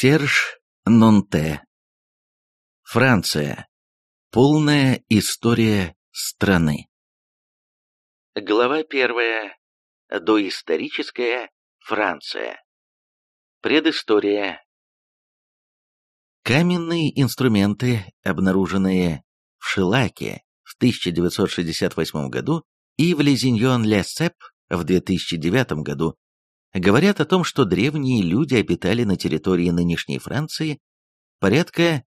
Серж Нонте. Франция. Полная история страны. Глава 1. Доисторическая Франция. Предыстория. Каменные инструменты, обнаруженные в Шилаке в 1968 году и в Лезиньон-ле-Сеп в 2009 году, говорят о том, что древние люди обитали на территории нынешней Франции порядка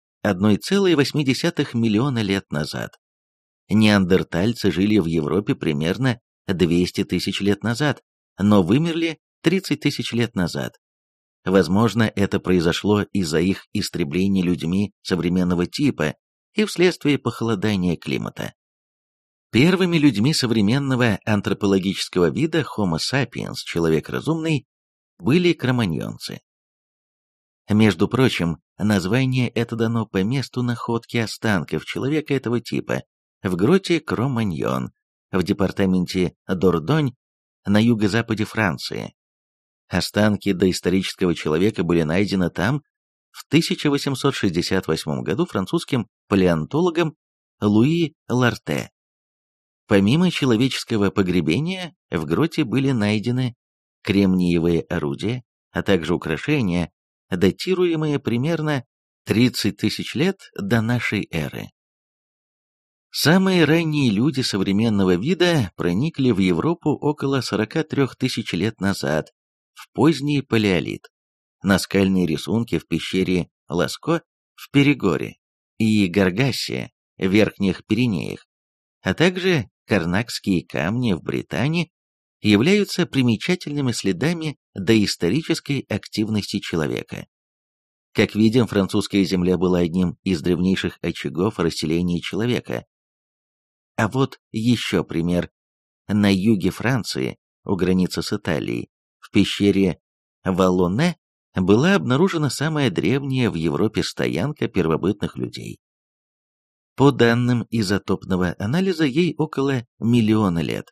1,8 миллиона лет назад. Неандертальцы жили в Европе примерно 200 тысяч лет назад, но вымерли 30 тысяч лет назад. Возможно, это произошло из-за их истребления людьми современного типа и вследствие похолодания климата. Первыми людьми современного антропологического вида Homo sapiens, человек разумный, были кроманьонцы. Между прочим, название это дано по месту находки останков человека этого типа в гроте Кроманьон в департаменте Дордонь на юго-западе Франции. Останки доисторического человека были найдены там в 1868 году французским палеонтологом Луи Ларте. Помимо человеческого погребения, в гроте были найдены кремниевые орудия, а также украшения, датируемые примерно 30 тысяч лет до нашей эры. Самые ранние люди современного вида проникли в Европу около 43 тысяч лет назад, в поздний палеолит. Наскальные рисунки в пещере Ласко в Перегоре и Гаргассе в Верхних Пиренеях, а также карнакские камни в Британии являются примечательными следами доисторической активности человека. Как видим, французская земля была одним из древнейших очагов расселения человека. А вот еще пример. На юге Франции, у границы с Италией, в пещере Валлоне была обнаружена самая древняя в Европе стоянка первобытных людей. По данным изотопного анализа, ей около миллиона лет.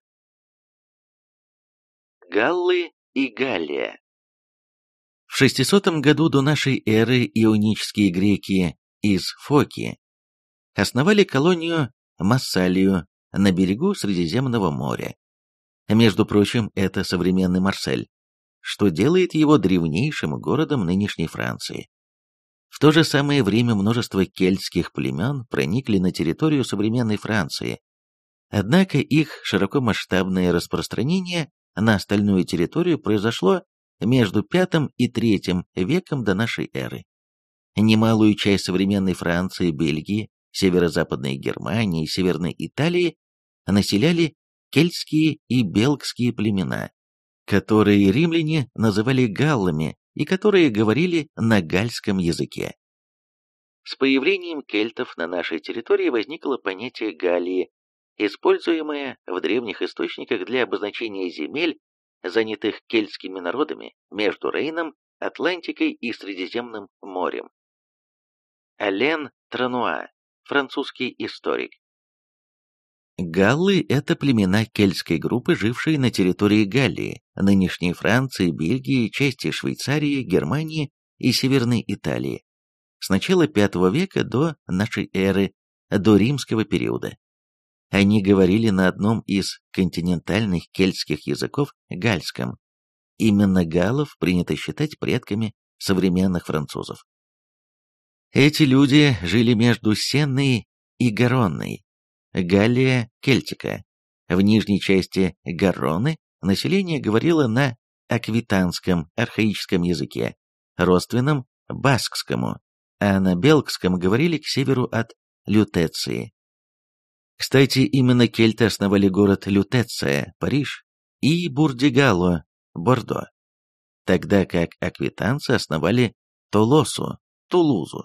Галлы и Галлия. В 600 году до нашей эры ионические греки из Фоки основали колонию Массалию на берегу Средиземного моря. Между прочим, это современный Марсель, что делает его древнейшим городом нынешней Франции. В то же самое время множество кельтских племен проникли на территорию современной Франции, однако их широкомасштабное распространение на остальную территорию произошло между V и III веком до нашей эры. Немалую часть современной Франции, Бельгии, северо-западной Германии и Северной Италии населяли кельтские и белгские племена, которые римляне называли галлами и которые говорили на гальском языке. С появлением кельтов на нашей территории возникло понятие Галлии, используемое в древних источниках для обозначения земель, занятых кельтскими народами между Рейном, Атлантикой и Средиземным морем. Ален Трануа, французский историк. Галлы – это племена кельтской группы, жившие на территории Галлии, нынешней Франции, Бельгии, части Швейцарии, Германии и Северной Италии, с начала V века до нашей эры, до римского периода. Они говорили на одном из континентальных кельтских языков – гальском. Именно галлов принято считать предками современных французов. Эти люди жили между Сенной и Гаронной, Галлия Кельтика. В нижней части Гаронны население говорило на аквитанском архаическом языке, родственном баскскому, а на белгском говорили к северу от Лютеции. Кстати, именно кельты основали город Лютеция, Париж, и Бурдигало, Бордо, тогда как аквитанцы основали Толосу, Тулузу.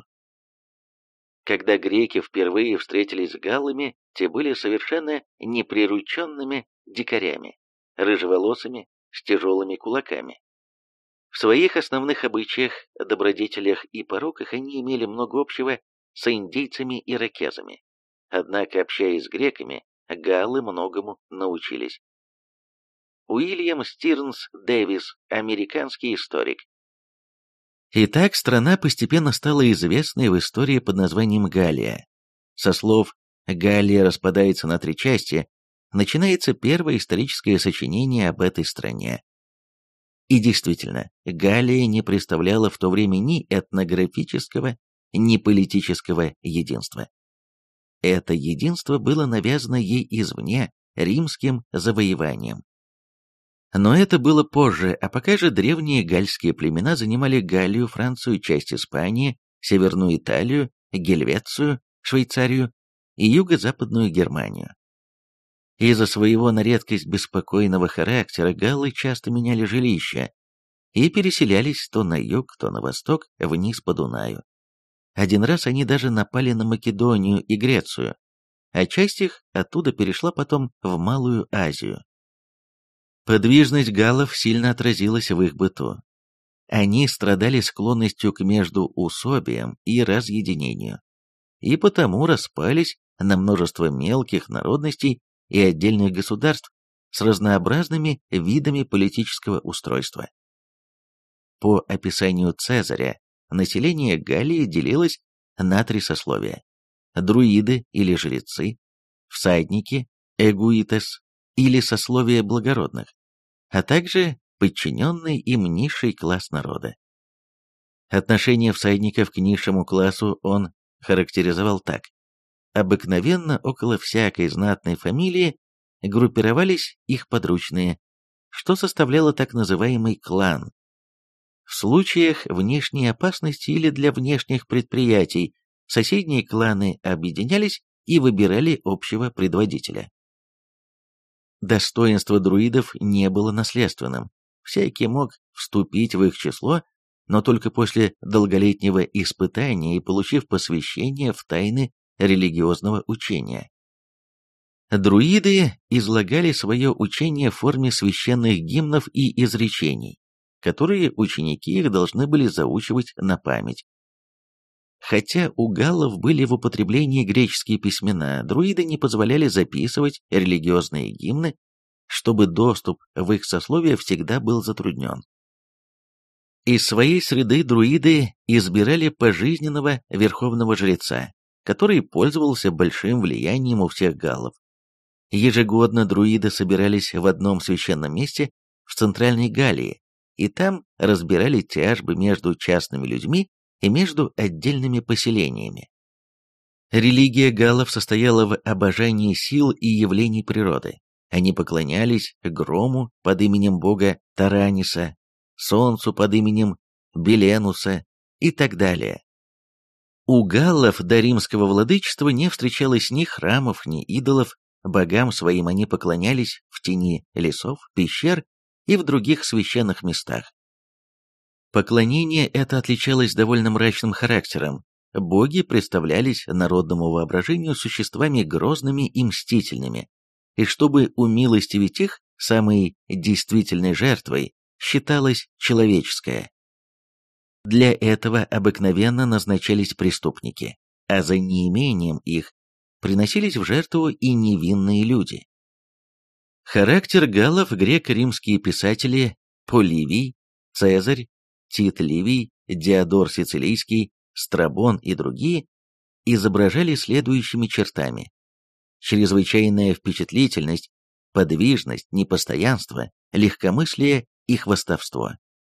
Когда греки впервые встретились с галлами, те были совершенно неприрученными дикарями, рыжеволосыми, с тяжелыми кулаками. В своих основных обычаях, добродетелях и пороках они имели много общего с индейцами и иракезами. Однако, общаясь с греками, галлы многому научились. Уильям Стирнс Дэвис, американский историк. Итак, страна постепенно стала известной в истории под названием Галлия. Со слов «Галлия распадается на три части» начинается первое историческое сочинение об этой стране. И действительно, Галлия не представляла в то время ни этнографического, ни политического единства. Это единство было навязано ей извне, римским завоеванием. Но это было позже, а пока же древние гальские племена занимали Галлию, Францию, часть Испании, Северную Италию, Гельвецию, Швейцарию и юго-западную Германию. Из-за своего на редкость беспокойного характера галлы часто меняли жилища и переселялись то на юг, то на восток, вниз по Дунаю. Один раз они даже напали на Македонию и Грецию, а часть их оттуда перешла потом в Малую Азию. Подвижность галлов сильно отразилась в их быту. Они страдали склонностью к междоусобиям и разъединению, и потому распались на множество мелких народностей и отдельных государств с разнообразными видами политического устройства. По описанию Цезаря, население Галлии делилось на три сословия: друиды или жрецы, всадники, эгуитес или сословие благородных, а также подчиненный им низший класс народа. Отношение всадников к низшему классу он характеризовал так: обыкновенно около всякой знатной фамилии группировались их подручные, что составляло так называемый клан. В случаях внешней опасности или для внешних предприятий соседние кланы объединялись и выбирали общего предводителя. Достоинство друидов не было наследственным, всякий мог вступить в их число, но только после долголетнего испытания и получив посвящение в тайны религиозного учения. Друиды излагали свое учение в форме священных гимнов и изречений, которые ученики их должны были заучивать на память. Хотя у галлов были в употреблении греческие письмена, друиды не позволяли записывать религиозные гимны, чтобы доступ в их сословие всегда был затруднен. Из своей среды друиды избирали пожизненного верховного жреца, который пользовался большим влиянием у всех галлов. Ежегодно друиды собирались в одном священном месте в Центральной Галлии, и там разбирали тяжбы между частными людьми и между отдельными поселениями. Религия галлов состояла в обожании сил и явлений природы. Они поклонялись грому под именем бога Тараниса, солнцу под именем Беленуса и так далее. У галлов до римского владычества не встречалось ни храмов, ни идолов, богам своим они поклонялись в тени лесов, пещер и в других священных местах. Поклонение это отличалось довольно мрачным характером. Боги представлялись народному воображению существами грозными и мстительными, и чтобы умилостивить их, самой действительной жертвой считалась человеческая. Для этого обыкновенно назначались преступники, а за неимением их приносились в жертву и невинные люди. Характер галлов греко-римские писатели Поливий, Цезарь, Тит Ливий, Диодор Сицилийский, Страбон и другие изображали следующими чертами: чрезвычайная впечатлительность, подвижность, непостоянство, легкомыслие и хвастовство.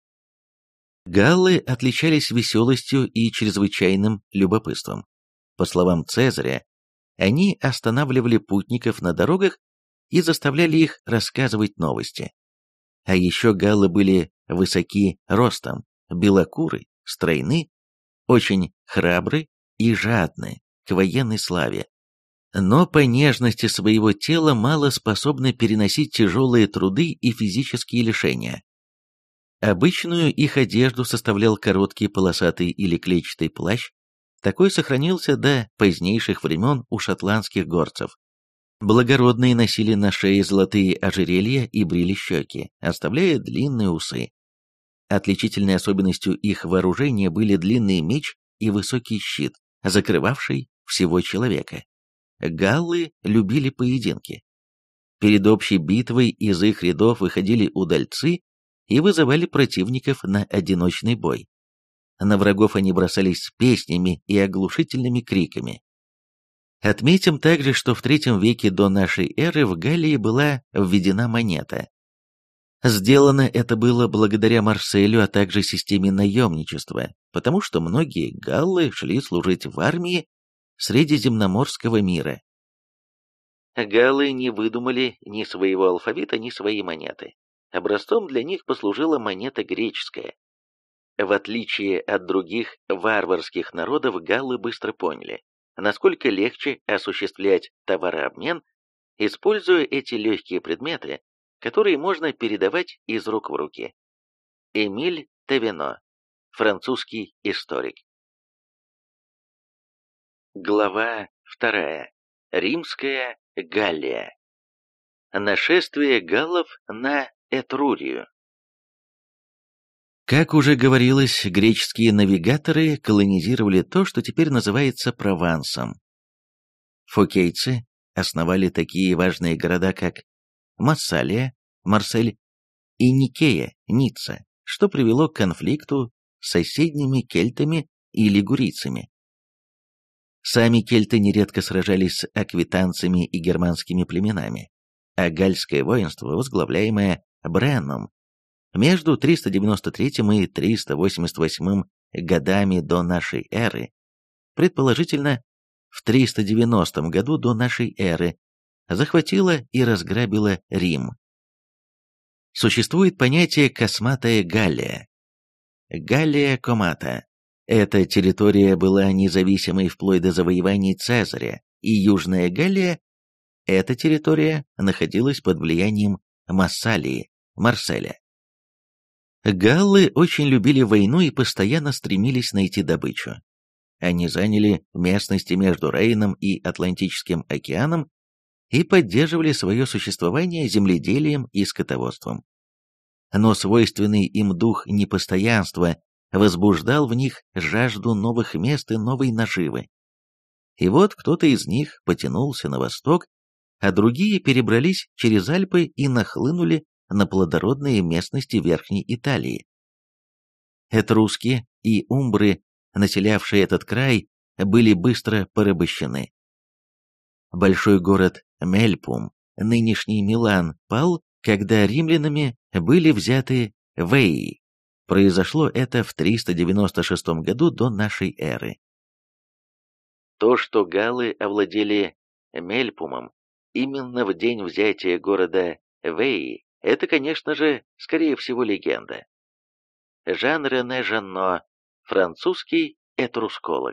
Галлы отличались веселостью и чрезвычайным любопытством. По словам Цезаря, они останавливали путников на дорогах и заставляли их рассказывать новости. А еще галлы были высоки ростом, белокуры, стройны, очень храбры и жадны к военной славе, но по нежности своего тела мало способны переносить тяжелые труды и физические лишения. Обычную их одежду составлял короткий полосатый или клетчатый плащ, такой сохранился до позднейших времен у шотландских горцев. Благородные носили на шее золотые ожерелья и брили щеки, оставляя длинные усы. Отличительной особенностью их вооружения были длинный меч и высокий щит, закрывавший всего человека. Галлы любили поединки. Перед общей битвой из их рядов выходили удальцы и вызывали противников на одиночный бой. На врагов они бросались с песнями и оглушительными криками. Отметим также, что в III веке до нашей эры в Галлии была введена монета. Сделано это было благодаря Марселю, а также системе наемничества, потому что многие галлы шли служить в армии Средиземноморского мира. Галлы не выдумали ни своего алфавита, ни своей монеты. Образцом для них послужила монета греческая. В отличие от других варварских народов, галлы быстро поняли, насколько легче осуществлять товарообмен, используя эти легкие предметы, которые можно передавать из рук в руки. Эмиль Тавино, французский историк. Глава 2. Римская Галлия. Нашествие галлов на Этрурию. Как уже говорилось, греческие навигаторы колонизировали то, что теперь называется Провансом. Фокейцы основали такие важные города, как Массалия, Марсель и Никея, Ницца, что привело к конфликту с соседними кельтами и лигурийцами. Сами кельты нередко сражались с аквитанцами и германскими племенами, а гальское воинство, возглавляемое Бренном, между 393 и 388 годами до нашей эры, предположительно в 390 году до нашей эры, захватила и разграбила Рим. Существует понятие «косматая Галлия». Галлия Комата. Эта территория была независимой вплоть до завоеваний Цезаря, и Южная Галлия, эта территория, находилась под влиянием Массалии, Марселя. Галлы очень любили войну и постоянно стремились найти добычу. Они заняли местности между Рейном и Атлантическим океаном и поддерживали свое существование земледелием и скотоводством. Но свойственный им дух непостоянства возбуждал в них жажду новых мест и новой наживы. И вот кто-то из них потянулся на восток, а другие перебрались через Альпы и нахлынули на плодородные местности Верхней Италии. Этруски и умбры, населявшие этот край, были быстро порабощены. Большой город Мельпум, нынешний Милан, пал, когда римлянами были взяты Веи. Произошло это в 396 году до нашей эры. То, что галлы овладели Мельпумом именно в день взятия города Веи, это, конечно же, скорее всего, легенда. Жан-Рене Жанно, французский этрусколог.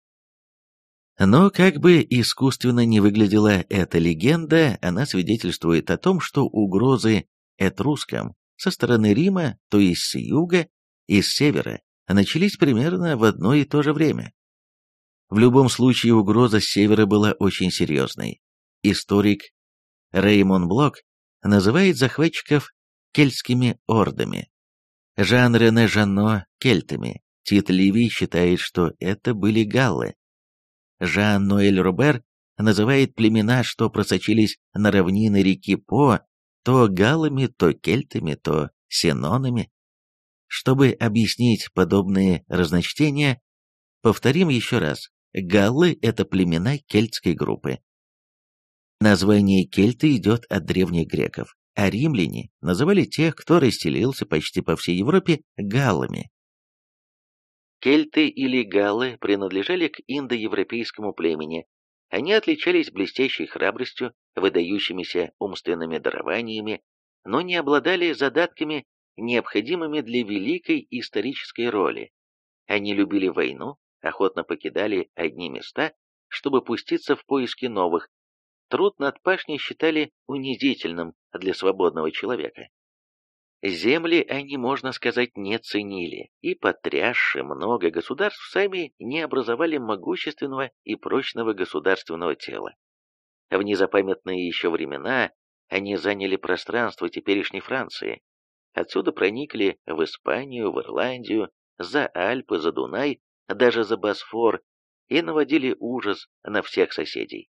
Но как бы искусственно не выглядела эта легенда, она свидетельствует о том, что угрозы этрускам со стороны Рима, то есть с юга и с севера, начались примерно в одно и то же время. В любом случае угроза с севера была очень серьезной. Историк Реймон Блок называет захватчиков кельтскими ордами, Жан-Рене Жанно – кельтами, Тит Ливий считает, что это были галлы. Жан-Ноэль Робер называет племена, что просочились на равнины реки По, то галлами, то кельтами, то сенонами. Чтобы объяснить подобные разночтения, повторим еще раз. Галлы – это племена кельтской группы. Название кельты идет от древних греков, а римляне называли тех, кто расселился почти по всей Европе, галлами. Кельты или галлы принадлежали к индоевропейскому племени. Они отличались блестящей храбростью, выдающимися умственными дарованиями, но не обладали задатками, необходимыми для великой исторической роли. Они любили войну, охотно покидали одни места, чтобы пуститься в поиски новых. Труд над пашней считали унизительным для свободного человека. Земли они, можно сказать, не ценили, и, потрясши много государств, сами не образовали могущественного и прочного государственного тела. В незапамятные еще времена они заняли пространство теперешней Франции. Отсюда проникли в Испанию, в Ирландию, за Альпы, за Дунай, даже за Босфор, и наводили ужас на всех соседей.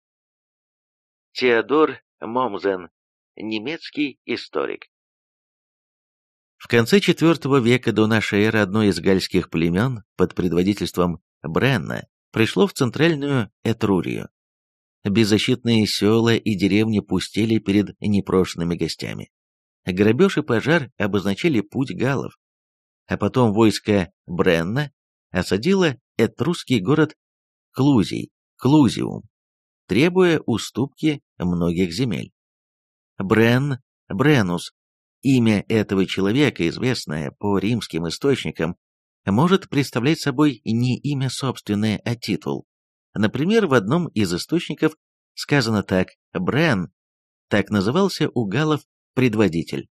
Теодор Момзен, немецкий историк. В конце IV века до нашей эры одно из гальских племен под предводительством Бренна пришло в центральную Этрурию. Беззащитные села и деревни пустели перед непрошенными гостями. Грабеж и пожар обозначили путь галлов. А потом войско Бренна осадило этрусский город Клузиум, требуя уступки многих земель. Бреннус, имя этого человека, известное по римским источникам, может представлять собой не имя собственное, а титул. Например, в одном из источников сказано так: Брен, так назывался у галлов предводитель.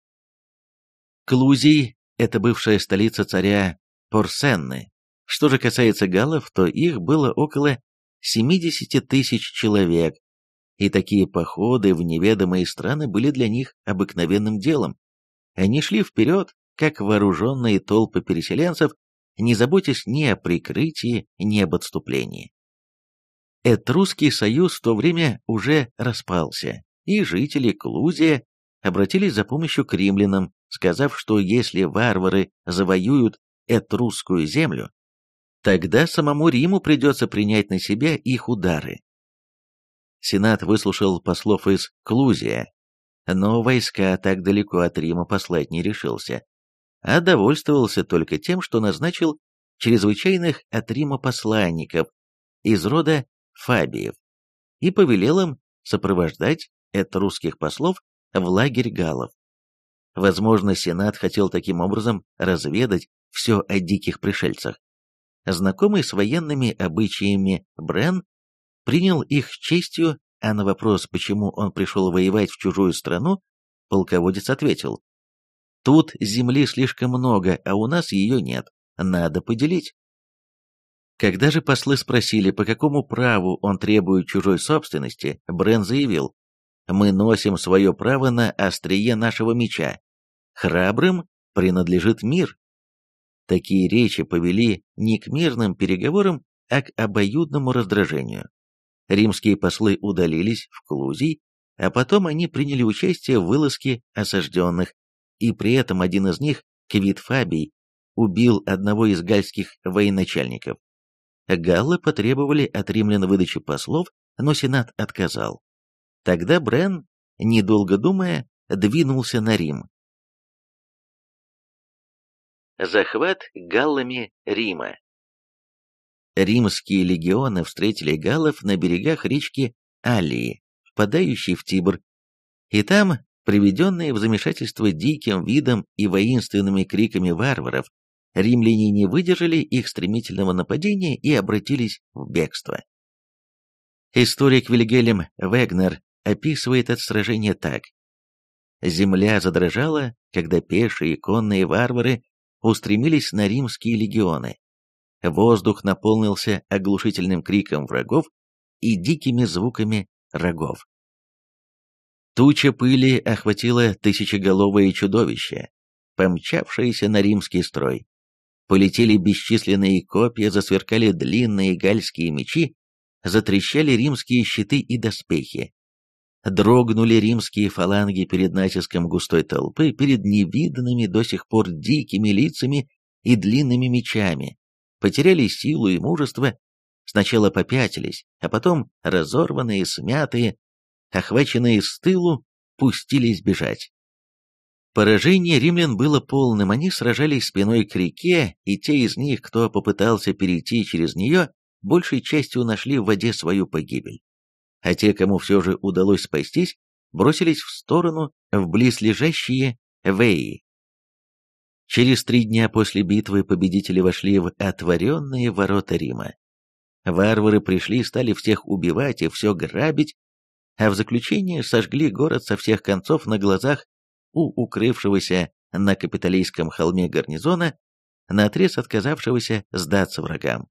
Клузий – это бывшая столица царя Порсенны. Что же касается галлов, то их было около 70 тысяч человек, и такие походы в неведомые страны были для них обыкновенным делом. Они шли вперед, как вооруженные толпы переселенцев, не заботясь ни о прикрытии, ни об отступлении. Этрусский союз в то время уже распался, и жители Клузия обратились за помощью к римлянам, сказав, что если варвары завоюют этрусскую землю, тогда самому Риму придется принять на себя их удары. Сенат выслушал послов из Клузия, но войска так далеко от Рима послать не решился, а довольствовался только тем, что назначил чрезвычайных от Рима посланников из рода Фабиев и повелел им сопровождать этрусских послов в лагерь галлов. Возможно, Сенат хотел таким образом разведать все о диких пришельцах. Знакомый с военными обычаями Брен принял их с честью, а на вопрос, почему он пришел воевать в чужую страну, полководец ответил: «Тут земли слишком много, а у нас ее нет, надо поделить». Когда же послы спросили, по какому праву он требует чужой собственности, Брен заявил: «Мы носим свое право на острие нашего меча. Храбрым принадлежит мир». Такие речи повели не к мирным переговорам, а к обоюдному раздражению. Римские послы удалились в Клузий, а потом они приняли участие в вылазке осажденных, и при этом один из них, Квит Фабий, убил одного из гальских военачальников. Галлы потребовали от римлян выдачи послов, но Сенат отказал. Тогда Брен, недолго думая, двинулся на Рим. Захват галлами Рима. Римские легионы встретили галлов на берегах речки Аллии, впадающей в Тибр, и там, приведенные в замешательство диким видом и воинственными криками варваров, римляне не выдержали их стремительного нападения и обратились в бегство. Историк Вильгельм Вегнер описывает это сражение так: «Земля задрожала, когда пешие и конные варвары устремились на римские легионы. Воздух наполнился оглушительным криком врагов и дикими звуками рогов. Туча пыли охватила тысячеголовое чудовище, помчавшееся на римский строй. Полетели бесчисленные копья, засверкали длинные гальские мечи, затрещали римские щиты и доспехи. Дрогнули римские фаланги перед натиском густой толпы, перед невиданными до сих пор дикими лицами и длинными мечами, потеряли силу и мужество, сначала попятились, а потом, разорванные, смятые, охваченные с тылу, пустились бежать. Поражение римлян было полным, они сражались спиной к реке, и те из них, кто попытался перейти через нее, большей частью нашли в воде свою погибель. А те, кому все же удалось спастись, бросились в сторону, в близлежащие Веи. Через 3 дня после битвы победители вошли в отворенные ворота Рима. Варвары пришли, стали всех убивать и все грабить, а в заключение сожгли город со всех концов на глазах у укрывшегося на Капитолийском холме гарнизона, наотрез отказавшегося сдаться врагам.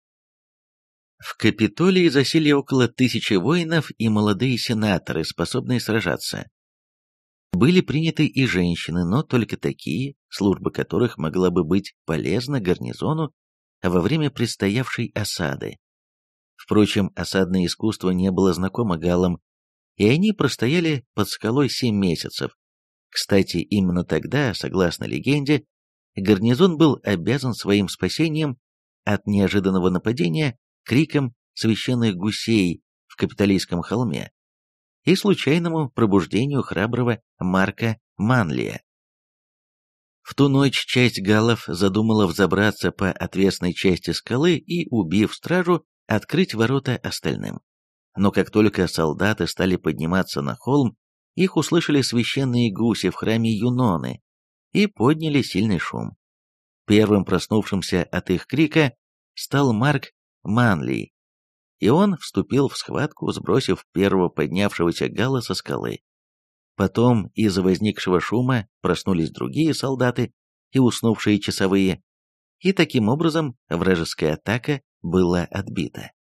В Капитолии засели около 1000 воинов и молодые сенаторы, способные сражаться. Были приняты и женщины, но только такие, служба которых могла бы быть полезна гарнизону во время предстоявшей осады. Впрочем, осадное искусство не было знакомо галлам, и они простояли под скалой 7 месяцев. Кстати, именно тогда, согласно легенде, гарнизон был обязан своим спасением от неожиданного нападения криком священных гусей в Капитолийском холме и случайному пробуждению храброго Марка Манлия. В ту ночь часть галлов задумала взобраться по отвесной части скалы и, убив стражу, открыть ворота остальным. Но как только солдаты стали подниматься на холм, их услышали священные гуси в храме Юноны и подняли сильный шум. Первым проснувшимся от их крика стал Марк Манлий, и он вступил в схватку, сбросив первого поднявшегося галла со скалы. Потом из-за возникшего шума проснулись другие солдаты и уснувшие часовые, и таким образом вражеская атака была отбита.